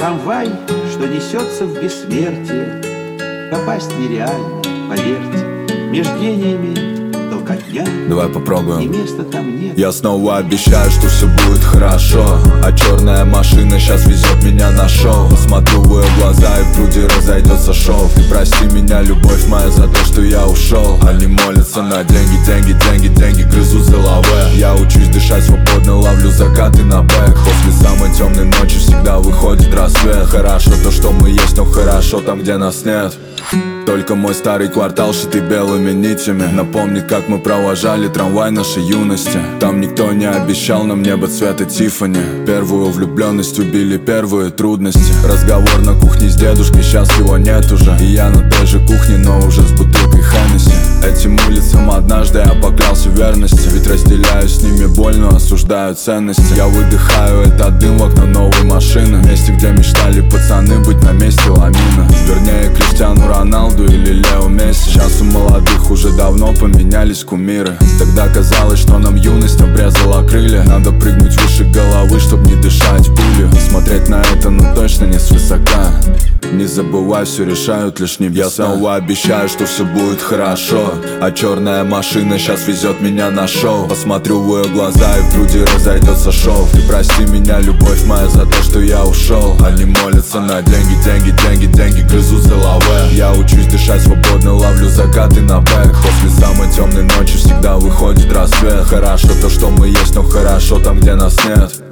Трамвай, что несется в бессмертие, попасть нереально, поверьте. Между гениями толкотня, Давай и попробуем. места там нет. Я снова обещаю, что все будет хорошо, а черная машина сейчас везет меня на шоу. Смотрю в ее глаза и в груди разойдется шов. Ты прости меня, любовь моя, за то, что я ушел. Они молятся на деньги, деньги, деньги, деньги, грызут за лаве. Я учусь дышать свободно, ловлю закаты на бэк. После самой темной ночи всегда выходит рассвет. Хорошо то, что мы есть, но хорошо там, где нас нет. Только мой старый квартал, шитый белыми нитями, напомнит, как мы провожали трамвай нашей юности. Там никто не обещал нам небо цвета Тиффани. Первую влюбленность убили первые трудности. Разговор на кухне с дедушкой, сейчас его нет уже. И я на той же кухне, но уже с бутылкой Хеннесси. Этим улицам однажды я поклялся верности, ведь разделяю с ними боль, но осуждаю ценности. Я выдыхаю этот дым в окно новой машины, в месте, где мечтали пацаны быть на месте Ламина. Вернее, Криштиану Роналду или Лео Месси. Сейчас у молодых уже давно поменялись кумиры. Тогда казалось, что нам юность обрезала крылья. Надо прыгнуть выше головы, чтоб не дышать пылью. Смотреть на это, ну точно не свысока. Не забывай, все решают лишь небеса. Я снова обещаю, что все будет хорошо, а черная машина сейчас везет меня на шоу. Посмотрю в ее глаза и в груди разойдется шов. Ты прости меня, любовь моя, за то, что я ушел. Они молятся на деньги, деньги, деньги, деньги, грызут за лаве. Я учусь дышать свободно, ловлю закаты на бэк. После самой темной ночи всегда выходит рассвет. Хорошо то, что мы есть, но хорошо там, где нас нет.